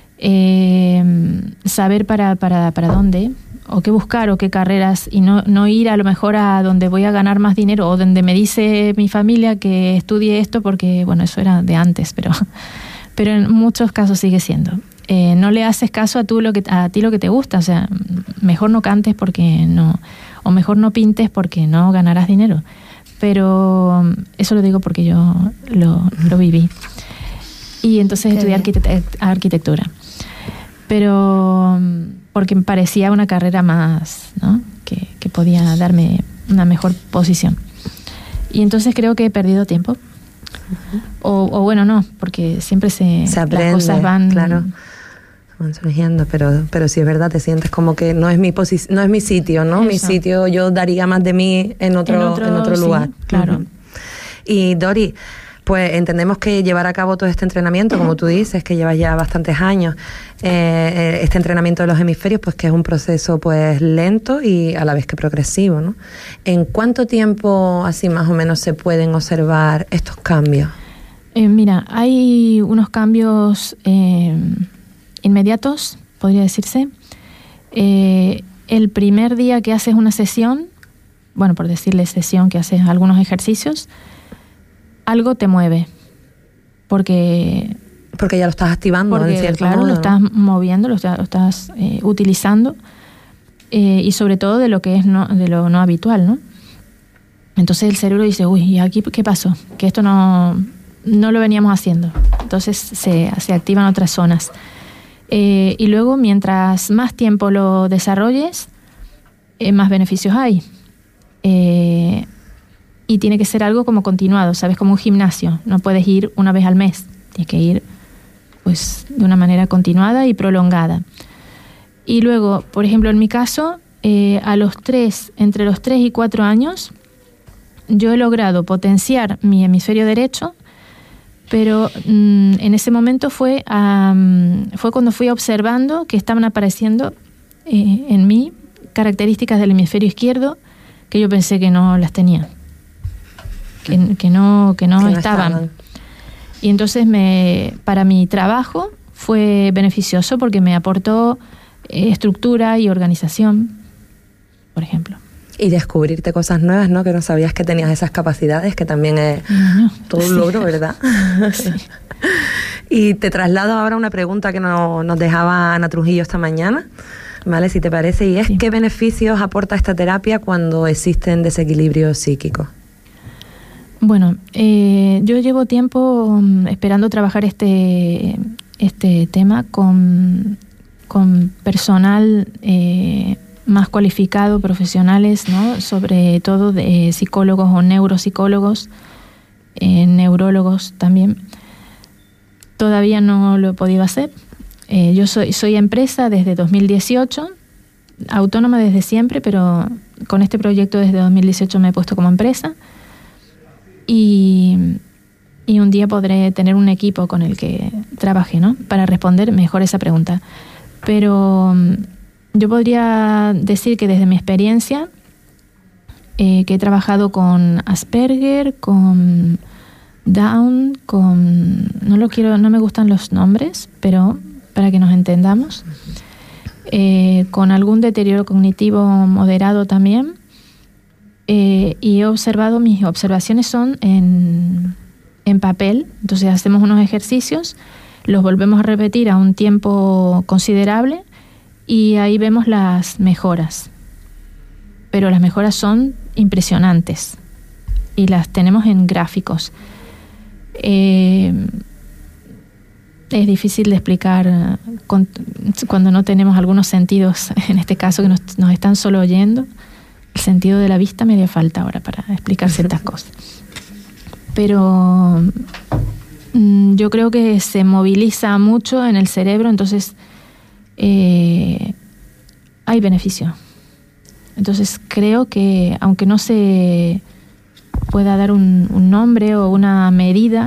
saber para dónde o qué buscar o qué carreras y no ir a lo mejor a donde voy a ganar más dinero o donde me dice mi familia que estudie esto porque, bueno, eso era de antes, pero en muchos casos sigue siendo. No le haces caso a ti lo que te gusta, o sea, mejor no cantes porque no, o mejor no pintes porque no ganarás dinero. pero eso lo digo porque yo lo viví. Y entonces estudié arquitectura. Pero porque me parecía una carrera más, ¿no? que podía darme una mejor posición. Y entonces creo que he perdido tiempo. O bueno, no, porque siempre se aprende, las cosas van... Claro, van surgiendo, pero sí es verdad, te sientes como que no es mi no es mi sitio, ¿no? Eso. Mi sitio, yo daría más de mí en otro lugar. Sí, claro. Y Dori, pues entendemos que llevar a cabo todo este entrenamiento, como tú dices, que llevas ya bastantes años, este entrenamiento de los hemisferios, pues que es un proceso pues lento y a la vez que progresivo, ¿no? ¿En cuánto tiempo así más o menos se pueden observar estos cambios? Mira, hay unos cambios inmediatos, podría decirse. El primer día que haces una sesión, bueno, por decirle sesión, que haces algunos ejercicios, algo te mueve, porque ya lo estás activando, en cierto modo, lo estás moviendo, lo estás utilizando, y sobre todo de lo que es de lo no habitual, ¿no? Entonces el cerebro dice, uy, ¿y aquí qué pasó? Que esto no lo veníamos haciendo. Entonces se activan otras zonas. Y luego, mientras más tiempo lo desarrolles, más beneficios hay. Y tiene que ser algo como continuado, ¿sabes? Como un gimnasio. No puedes ir una vez al mes. Tienes que ir pues de una manera continuada y prolongada. Y luego, por ejemplo, en mi caso, entre los 3 y 4 años, yo he logrado potenciar mi hemisferio derecho, pero en ese momento fue cuando fui observando que estaban apareciendo en mí características del hemisferio izquierdo que yo pensé que no las tenía. Que no estaban. Y entonces para mi trabajo fue beneficioso porque me aportó estructura y organización, por ejemplo. Y descubrirte cosas nuevas, ¿no? Que no sabías que tenías esas capacidades, que también es todo un logro, ¿verdad? Sí. Y te traslado ahora una pregunta que nos dejaba Ana Trujillo esta mañana, ¿vale? Si te parece, y es ¿qué beneficios aporta esta terapia cuando existen desequilibrios psíquicos? Bueno, yo llevo tiempo esperando trabajar este tema con personal más cualificado, profesionales, ¿no? Sobre todo de psicólogos o neuropsicólogos, neurólogos también. Todavía no lo he podido hacer. Yo soy empresa desde 2018, autónoma desde siempre, pero con este proyecto desde 2018 me he puesto como empresa. Y un día podré tener un equipo con el que trabaje, ¿no? Para responder mejor esa pregunta. Pero yo podría decir que desde mi experiencia, que he trabajado con Asperger, con Down, no me gustan los nombres, pero para que nos entendamos, con algún deterioro cognitivo moderado también. Y he observado, mis observaciones son en papel, entonces hacemos unos ejercicios, los volvemos a repetir a un tiempo considerable y ahí vemos las mejoras. Pero las mejoras son impresionantes y las tenemos en gráficos. Es difícil de explicar cuando no tenemos algunos sentidos, en este caso que nos están solo oyendo. El sentido de la vista me haría falta ahora para explicar ciertas cosas. Pero yo creo que se moviliza mucho en el cerebro, entonces hay beneficio. Entonces creo que, aunque no se pueda dar un nombre o una medida,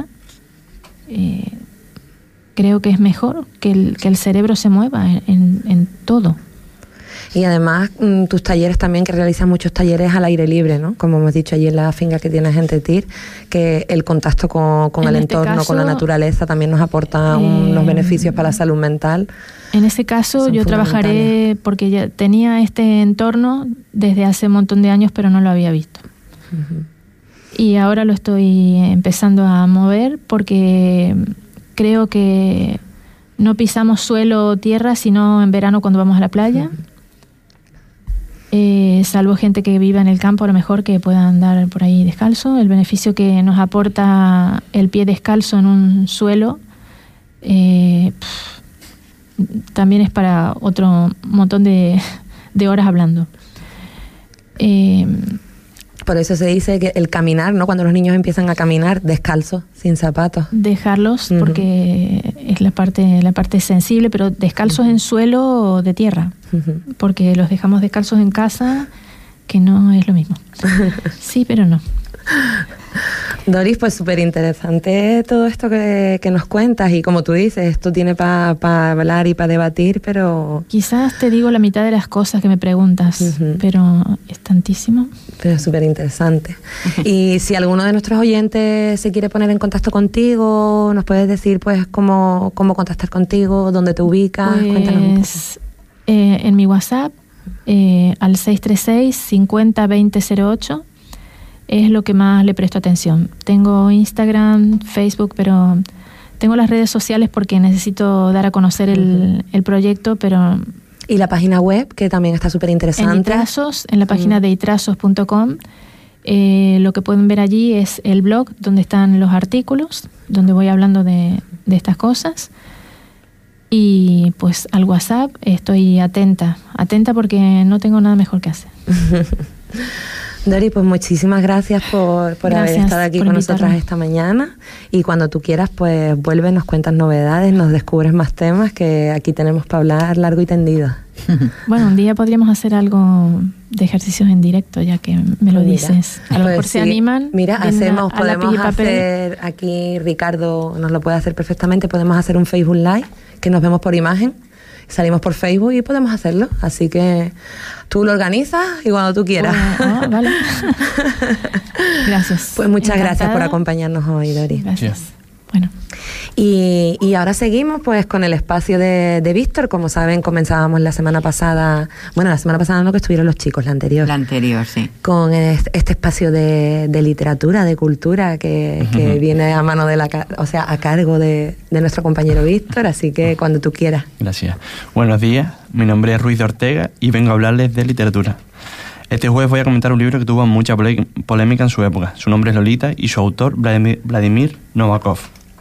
creo que es mejor que el cerebro se mueva en todo. Y además tus talleres también, que realizas muchos talleres al aire libre, ¿no? Como hemos dicho allí en la finca que tienes en Tetir, que el contacto con el entorno, con la naturaleza, también nos aporta unos beneficios para la salud mental. En ese caso yo trabajaré porque ya tenía este entorno desde hace un montón de años, pero no lo había visto. Uh-huh. Y ahora lo estoy empezando a mover porque creo que no pisamos suelo o tierra, sino en verano cuando vamos a la playa. Uh-huh. salvo gente que viva en el campo, a lo mejor que pueda andar por ahí descalzo. El beneficio que nos aporta el pie descalzo en un suelo también es para otro montón de horas hablando. Por eso se dice que el caminar, ¿no? Cuando los niños empiezan a caminar descalzos, sin zapatos. Dejarlos, porque es la parte sensible, pero descalzos en suelo de tierra, porque los dejamos descalzos en casa, que no es lo mismo. Sí, pero no. Doris, pues súper interesante todo esto que nos cuentas, y como tú dices, esto tiene para hablar y para debatir, pero... Quizás te digo la mitad de las cosas que me preguntas, pero es tantísimo. Pero es súper interesante. Y si alguno de nuestros oyentes se quiere poner en contacto contigo, ¿nos puedes decir pues cómo contactar contigo, dónde te ubicas? Pues, cuéntanos un poco. En mi WhatsApp, al 636-50-2008, es lo que más le presto atención. Tengo Instagram, Facebook, pero tengo las redes sociales porque necesito dar a conocer el proyecto, pero... Y la página web, que también está súper interesante. En Itrazos, en la página de itrazos.com, lo que pueden ver allí es el blog, donde están los artículos, donde voy hablando de estas cosas. Y pues al WhatsApp estoy atenta porque no tengo nada mejor que hacer. Dori, pues muchísimas gracias por haber estado aquí con nosotras esta mañana, y cuando tú quieras pues vuelve, nos cuentas novedades, nos descubres más temas, que aquí tenemos para hablar largo y tendido. Bueno, un día podríamos hacer algo de ejercicios en directo, ya que me lo dices. A lo mejor se animan. Mira, podemos hacer aquí, Ricardo nos lo puede hacer perfectamente, podemos hacer un Facebook Live, que nos vemos por imagen, salimos por Facebook y podemos hacerlo, así que tú lo organizas y cuando tú quieras. Vale. Gracias. Pues muchas gracias por acompañarnos hoy, Dori. Gracias. Bueno. Y ahora seguimos pues con el espacio de Víctor. Como saben, comenzábamos la semana pasada no, que estuvieron los chicos, la anterior. La anterior, sí. Con este espacio de literatura, de cultura, que viene a mano a cargo de nuestro compañero Víctor, así que cuando tú quieras. Gracias. Buenos días, mi nombre es Ruiz de Ortega y vengo a hablarles de literatura. Este jueves voy a comentar un libro que tuvo mucha polémica en su época. Su nombre es Lolita y su autor Vladimir Nabokov.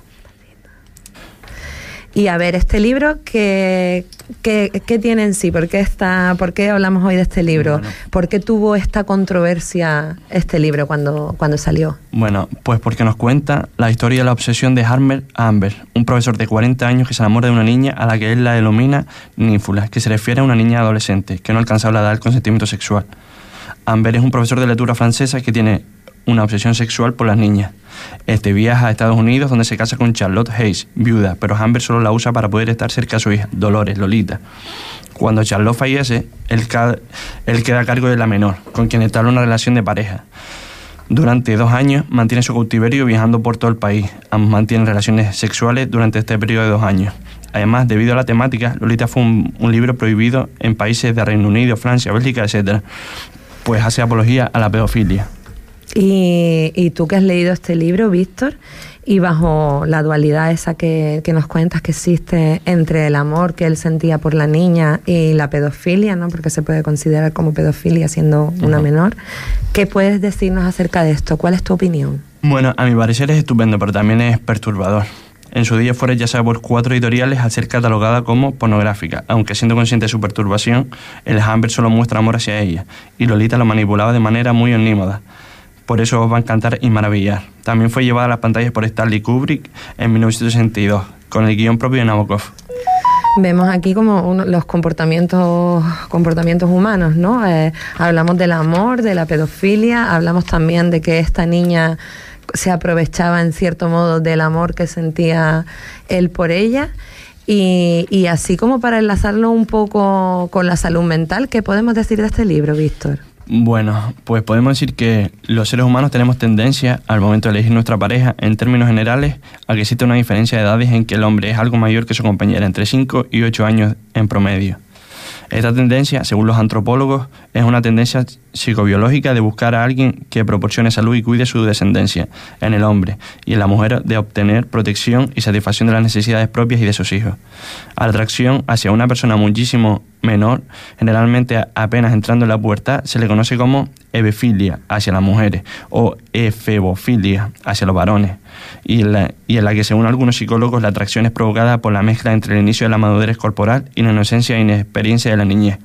Y a ver, este libro, ¿qué tiene en sí? ¿Por qué hablamos hoy de este libro? Bueno. ¿Por qué tuvo esta controversia este libro cuando salió? Bueno, pues porque nos cuenta la historia de la obsesión de Harmer a Amber, un profesor de 40 años que se enamora de una niña a la que él la denomina ninfula, que se refiere a una niña adolescente que no alcanza la edad del consentimiento sexual. Amber es un profesor de lectura francesa que tiene una obsesión sexual por las niñas. Viaja a Estados Unidos, donde se casa con Charlotte Hayes, viuda, pero Amber solo la usa para poder estar cerca de su hija, Dolores, Lolita. Cuando Charlotte fallece, él queda a cargo de la menor, con quien entabla una relación de pareja. Durante 2 años mantiene su cautiverio viajando por todo el país. Ambos mantienen relaciones sexuales durante este periodo de 2 años. Además, debido a la temática, Lolita fue un libro prohibido en países de Reino Unido, Francia, Bélgica, etc., pues hace apología a la pedofilia. Y tú que has leído este libro, Víctor, y bajo la dualidad esa que nos cuentas que existe entre el amor que él sentía por la niña y la pedofilia, ¿no? Porque se puede considerar como pedofilia siendo una menor, ¿qué puedes decirnos acerca de esto? ¿Cuál es tu opinión? Bueno, a mi parecer es estupendo, pero también es perturbador. En su día fue rechazada por 4 editoriales al ser catalogada como pornográfica, aunque siendo consciente de su perturbación, el Amber solo muestra amor hacia ella, y Lolita lo manipulaba de manera muy omnímoda. Por eso os va a encantar y maravillar. También fue llevada a las pantallas por Stanley Kubrick en 1962, con el guión propio de Nabokov. Vemos aquí como los comportamientos humanos, ¿no? Hablamos del amor, de la pedofilia, hablamos también de que esta niña se aprovechaba en cierto modo del amor que sentía él por ella. Y así como para enlazarlo un poco con la salud mental, ¿qué podemos decir de este libro, Víctor? Bueno, pues podemos decir que los seres humanos tenemos tendencia, al momento de elegir nuestra pareja, en términos generales, a que existe una diferencia de edades en que el hombre es algo mayor que su compañera, entre 5 y 8 años en promedio. Esta tendencia, según los antropólogos, es una tendencia psicobiológica de buscar a alguien que proporcione salud y cuide su descendencia en el hombre, y en la mujer de obtener protección y satisfacción de las necesidades propias y de sus hijos. A la atracción hacia una persona muchísimo menor, generalmente apenas entrando en la pubertad, se le conoce como ebefilia hacia las mujeres o efebofilia hacia los varones, y en la que, según algunos psicólogos, la atracción es provocada por la mezcla entre el inicio de la madurez corporal y la inocencia e inexperiencia de la niñez.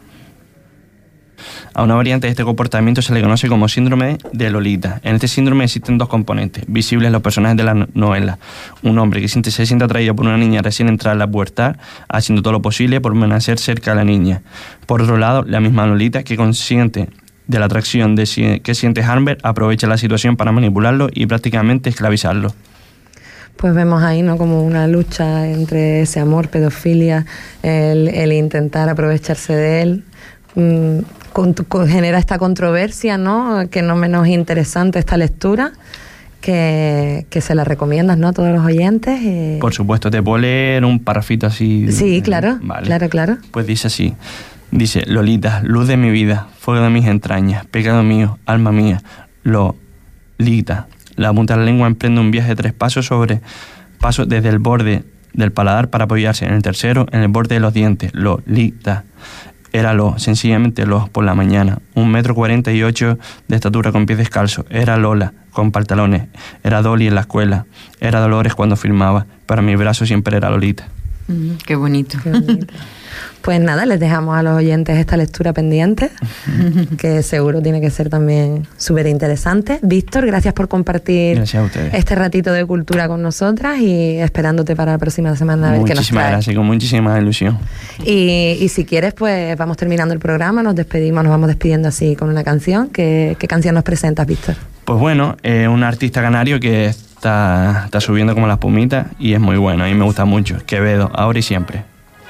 A una variante de este comportamiento se le conoce como síndrome de Lolita. En este síndrome existen dos componentes visibles en los personajes de la novela. Un hombre que se siente atraído por una niña recién entrada en la pubertad, haciendo todo lo posible por permanecer cerca de la niña. Por otro lado, la misma Lolita, que consciente de la atracción que siente Harmer, aprovecha la situación para manipularlo y prácticamente esclavizarlo. Pues vemos ahí, ¿no?, como una lucha entre ese amor, pedofilia, el intentar aprovecharse de él. Genera esta controversia, ¿no?, que no menos interesante esta lectura, que se la recomiendas, ¿no?, a todos los oyentes. Por supuesto, te puedo leer un parrafito así. Sí, claro, vale. Claro. Pues dice así. Dice: Lolita, luz de mi vida, fuego de mis entrañas, pecado mío, alma mía, Lolita. La punta de la lengua emprende un viaje de 3 pasos desde el borde del paladar para apoyarse en el tercero en el borde de los dientes. Lolita. Era sencillamente por la mañana. 1,48 m de estatura con pies descalzos. Era Lola, con pantalones. Era Dolly en la escuela. Era Dolores cuando filmaba. Para mi brazo siempre era Lolita. Qué bonito. Qué bonito. Pues nada, les dejamos a los oyentes esta lectura pendiente, que seguro tiene que ser también súper interesante. Víctor, gracias por compartir este ratito de cultura con nosotras, y esperándote para la próxima semana a ver qué nos trae. Muchísimas gracias, con muchísima ilusión. Y si quieres, pues vamos terminando el programa, nos vamos despidiendo así con una canción. ¿Qué canción nos presentas, Víctor? Pues bueno, un artista canario que está subiendo como la espumita y es muy bueno, a mí me gusta mucho. Quevedo, ahora y siempre.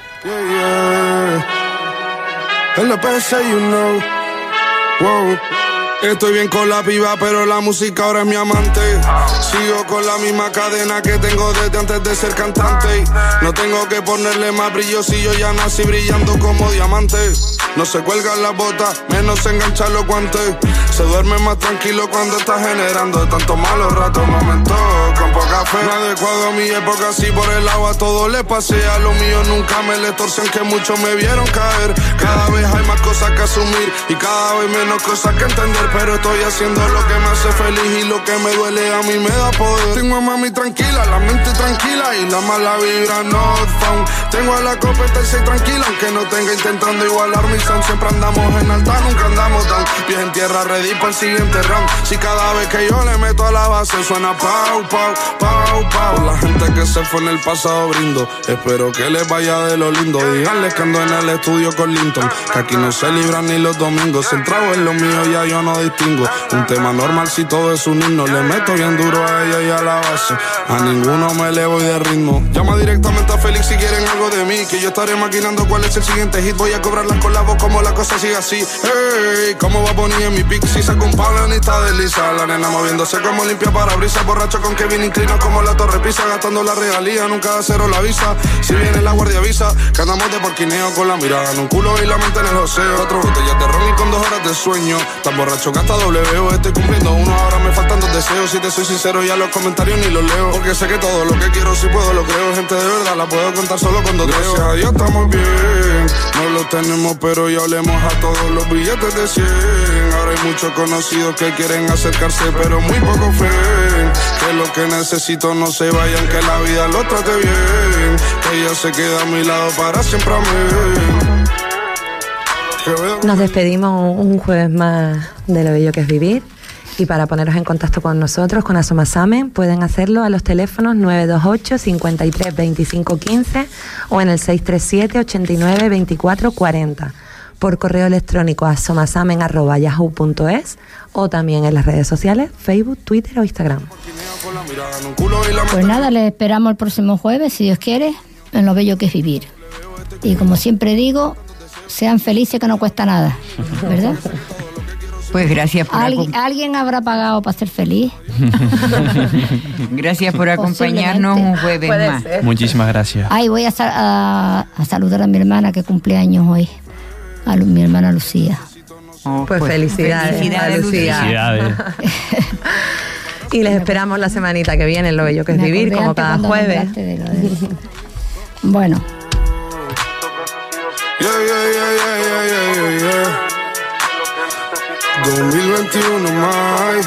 LPC, you know. Wow. Estoy bien con la piba, pero la música ahora es mi amante. Sigo con la misma cadena que tengo desde antes de ser cantante. No tengo que ponerle más brillo si yo ya nací brillando como diamante. No se cuelgan las botas, menos se enganchan los guantes. Se duerme más tranquilo cuando está generando tantos malos ratos, momentos con poca fe. No adecuado a mi época, si por el agua todo le pasea. Lo mío nunca me le torcen, que muchos me vieron caer. Cada vez hay más cosas que asumir y cada vez menos cosas que entender. Pero estoy haciendo lo que me hace feliz y lo que me duele a mí me da poder. Tengo a mami tranquila, la mente tranquila y la mala vibra not found. Tengo a la competencia tranquila, aunque no tenga intentando igualar mi sound. Siempre andamos en alta, nunca andamos down. Pies en tierra, ready para el siguiente round. Si cada vez que yo le meto a la base suena pau, pau, pau, pau. Por la gente que se fue en el pasado brindo, espero que les vaya de lo lindo. Díganles que ando en el estudio con Linton, que aquí no se libran ni los domingos. Centrado en lo mío ya yo no distingo. Un tema normal si todo es un himno. Le meto bien duro a ella y a la base. A ninguno me le voy de ritmo. Llama directamente a Félix si quieren algo de mí, que yo estaré maquinando cuál es el siguiente hit. Voy a cobrarlas con la voz como la cosa sigue así. Hey, como va a poner en mi pick. Si saco un palo ni está de lisa. La nena moviéndose como limpia parabrisas. Borracho con Kevin inclino como la Torre Pisa. Gastando la regalía, nunca de cero la visa. Si viene la guardia avisa que andamos de porquineo con la mirada en un culo y la mente en el joseo. 4 botellas de ron y con 2 horas de sueño. Tan borracho que hasta W, estoy cumpliendo uno, ahora me faltan 2 deseos. Si te soy sincero, ya los comentarios ni los leo, porque sé que todo lo que quiero si puedo lo creo. Gente de verdad la puedo contar solo con 2 dedos. Gracias a Dios estamos bien, no lo tenemos pero ya olemos a todos los billetes de 100. Ahora hay muchos conocidos que quieren acercarse pero muy poco fe. Que lo que necesito no se vayan, que la vida lo trate bien, que ella se queda a mi lado para siempre a mí. Nos despedimos un jueves más de Lo Bello que es Vivir, y para poneros en contacto con nosotros, con Asomasamen, pueden hacerlo a los teléfonos 928 53 25 15 o en el 637 89 24 40, por correo electrónico asomasamen@yahoo.es o también en las redes sociales, Facebook, Twitter o Instagram. Pues nada, les esperamos el próximo jueves, si Dios quiere, en Lo Bello que es Vivir. Y como siempre digo, sean felices, que no cuesta nada, ¿verdad? Pues gracias por ¿Alguien habrá pagado para ser feliz? Gracias por acompañarnos un jueves más. Muchísimas gracias. Voy a saludar a mi hermana que cumple años hoy. a mi hermana Lucía. Pues felicidades a Lucía. Felicidades. Y les esperamos la semanita que viene en Lo Bello que es Vivir, como cada jueves. Bueno. Yeah, yeah, yeah, yeah, yeah, yeah. 2021 más.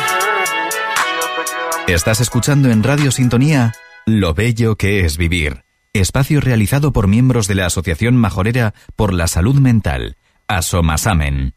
Estás escuchando en Radio Sintonía Lo Bello que es Vivir, espacio realizado por miembros de la Asociación Majorera por la Salud Mental, Asomasamen.